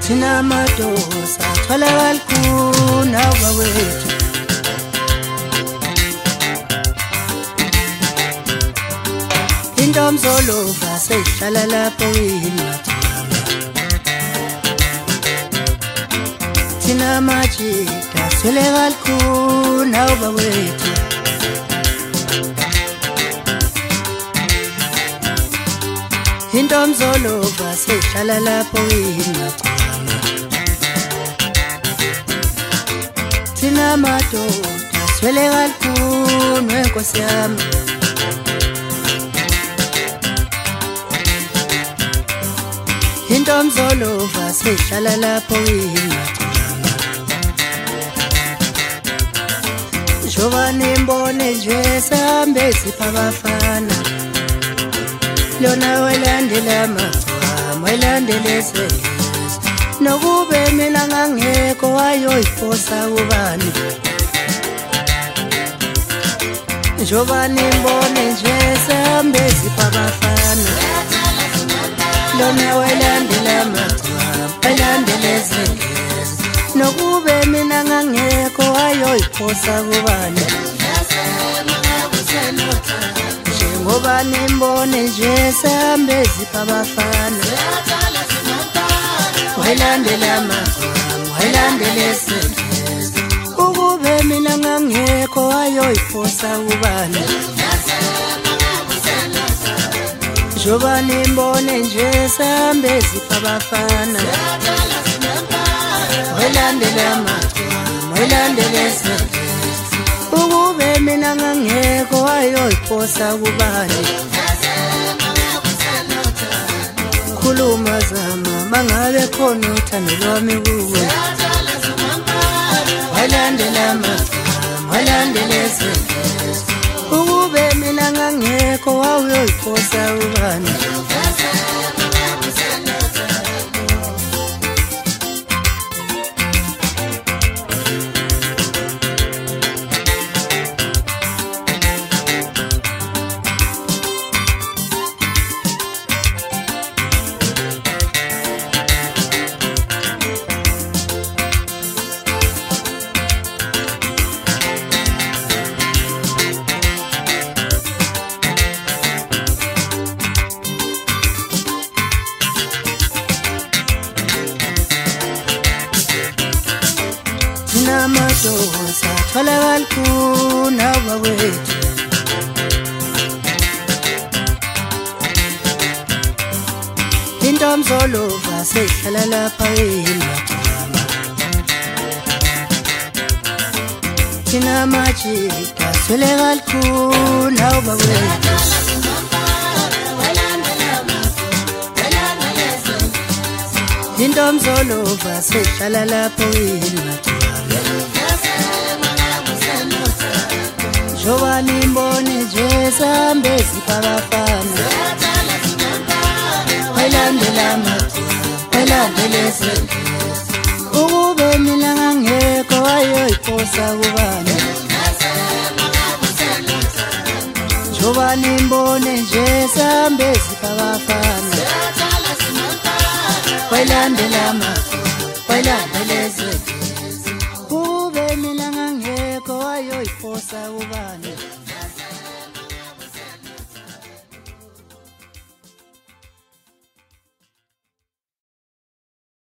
thina madosa tholakala khona bawethu intomzolova sehlala lapho imathanga thina majida tholakala khona bawethu intomzolova sehlala lapho imathanga thina madoda swelekala khona wenkosi yami intomzolova sehlala lapho imathanga njoba nimbone nje sambe siphakafana lona welandela amagcama welandela eselezi nokube mina ngangekho wayoyifosa kubani njoba nimbone nje sambe siphakafana lona welandela amagcama welandela eselezi nokube mina ngangekho wayoyifosa kubani ngoba nimbone nje sambe siphakafana wayilandela amagama wayilandela eselezi ukube mina ngangekho wayoyifosa kubani njoba nimbone nje sambe siphakafana wayilandela amagama wayilandela eselezi ukube mina ngangekho wayoyifosa kubani khuluma zama mangabe khona uthando lwami kuwe wayilandela amagama wayilandela eselezi ukube mina ngangekho wayoyifosa kubani madosa tholakala khona bawethu intomzolova sehlala lapha imathanga thina majida tholakala khona bawethu intomzolova sehlala lapha imathanga njoba nimbone nje sambe siphakafana wayilandela amagama wayilandela eselezi ukube mina ngangekho wayoyifosa kubani njoba nimbone nje sambe siphakafana wayilandela amagama wayilandela eselezi ukube mina ngangekho wayoyifosa kubani